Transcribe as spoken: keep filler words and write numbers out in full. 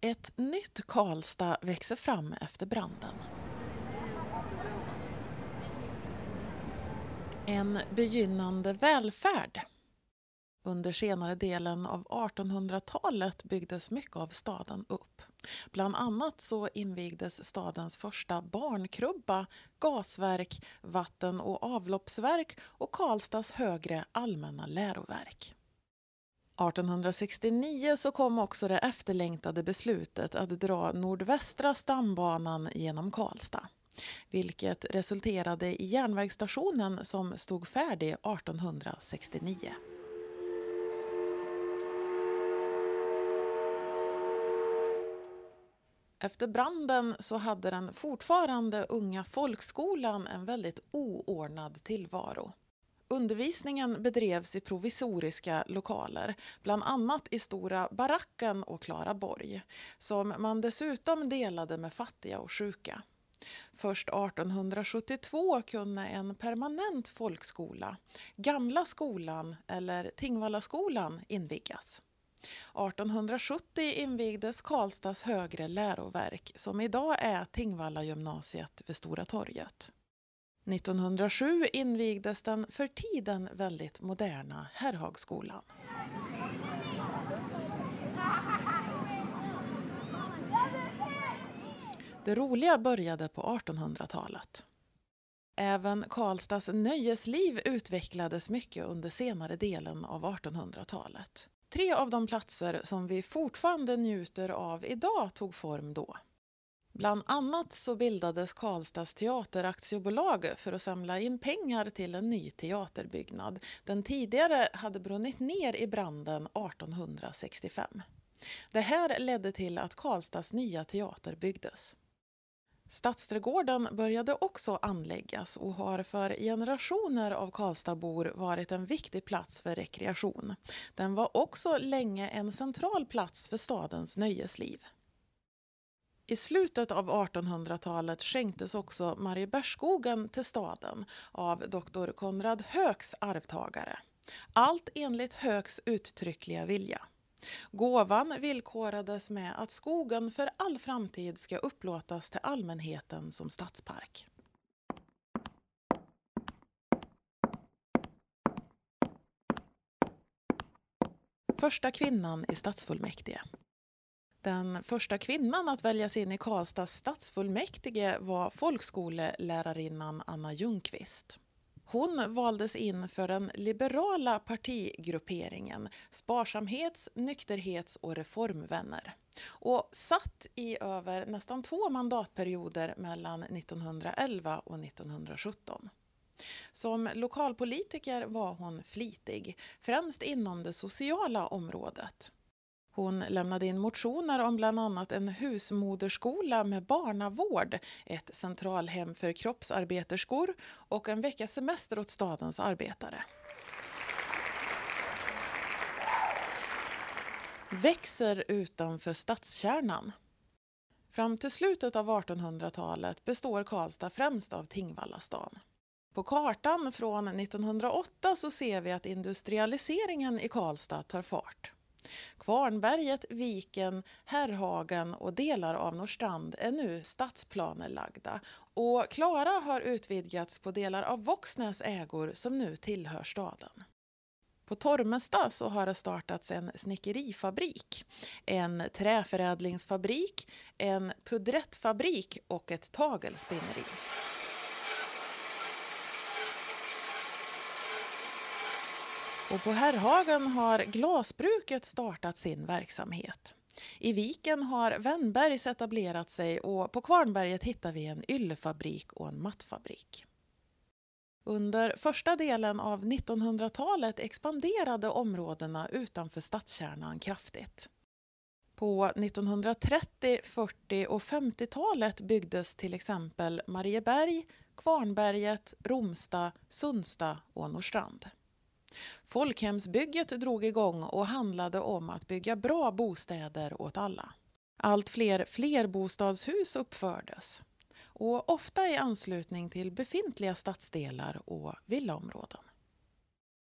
Ett nytt Karlstad växer fram efter branden. En begynnande välfärd. Under senare delen av artonhundratalet byggdes mycket av staden upp. Bland annat så invigdes stadens första barnkrubba, gasverk, vatten- och avloppsverk och Karlstads högre allmänna läroverk. artonhundrasextionio så kom också det efterlängtade beslutet att dra nordvästra stambanan genom Karlstad, vilket resulterade i järnvägsstationen som stod färdig artonhundrasextionio. Efter branden så hade den fortfarande unga folkskolan en väldigt oordnad tillvaro. Undervisningen bedrevs i provisoriska lokaler, bland annat i Stora baracken och Klaraborg, som man dessutom delade med fattiga och sjuka. Först artonhundrasjuttiotvå kunde en permanent folkskola, Gamla skolan eller Tingvallaskolan, invigas. artonhundrasjuttio invigdes Karlstads högre läroverk som idag är Tingvallagymnasiet vid Stora torget. nittonhundrasju invigdes den för tiden väldigt moderna Herrhagsskolan. Det roliga började på artonhundratalet. Även Karlstads nöjesliv utvecklades mycket under senare delen av artonhundratalet. Tre av de platser som vi fortfarande njuter av idag tog form då. Bland annat så bildades Karlstads teateraktiebolag för att samla in pengar till en ny teaterbyggnad. Den tidigare hade brunnit ner i branden artonhundrasextiofem. Det här ledde till att Karlstads nya teater byggdes. Stadsträdgården började också anläggas och har för generationer av Karlstadbor varit en viktig plats för rekreation. Den var också länge en central plats för stadens nöjesliv. I slutet av artonhundratalet skänktes också Mariebergsskogen till staden av doktor Konrad Hööks arvtagare. Allt enligt Hööks uttryckliga vilja. Gåvan villkorades med att skogen för all framtid ska upplåtas till allmänheten som stadspark. Första kvinnan i stadsfullmäktige. Den första kvinnan att väljas in i Karlstads stadsfullmäktige var folkskolelärarinnan Anna Ljungqvist. Hon valdes in för den liberala partigrupperingen Sparsamhets-, nykterhets- och reformvänner och satt i över nästan två mandatperioder mellan nittonhundraelva och nittonhundrasjutton. Som lokalpolitiker var hon flitig, främst inom det sociala området. Hon lämnade in motioner om bland annat en husmoderskola med barnavård, ett centralhem för kroppsarbeterskor och en veckas semester åt stadens arbetare. Växer utanför stadskärnan. Fram till slutet av artonhundratalet består Karlstad främst av Tingvallastan. På kartan från nittonhundraåtta så ser vi att industrialiseringen i Karlstad tar fart. Kvarnberget, Viken, Herrhagen och delar av Norrstrand är nu stadsplanelagda och Klara har utvidgats på delar av Våxnäs ägor som nu tillhör staden. På Tormesta så har det startats en snickerifabrik, en träförädlingsfabrik, en pudrettfabrik och ett tagelspinneri. Och på Herrhagen har glasbruket startat sin verksamhet. I Viken har Wennbergs etablerat sig och på Kvarnberget hittar vi en yllefabrik och en mattfabrik. Under första delen av nittonhundratalet expanderade områdena utanför stadskärnan kraftigt. På nittonhundratrettio-, fyrtio- och femtiotalet byggdes till exempel Marieberg, Kvarnberget, Romsta, Sundsta och Norrstrand. Folkhemsbygget drog igång och handlade om att bygga bra bostäder åt alla. Allt fler flerbostadshus uppfördes och ofta i anslutning till befintliga stadsdelar och villaområden.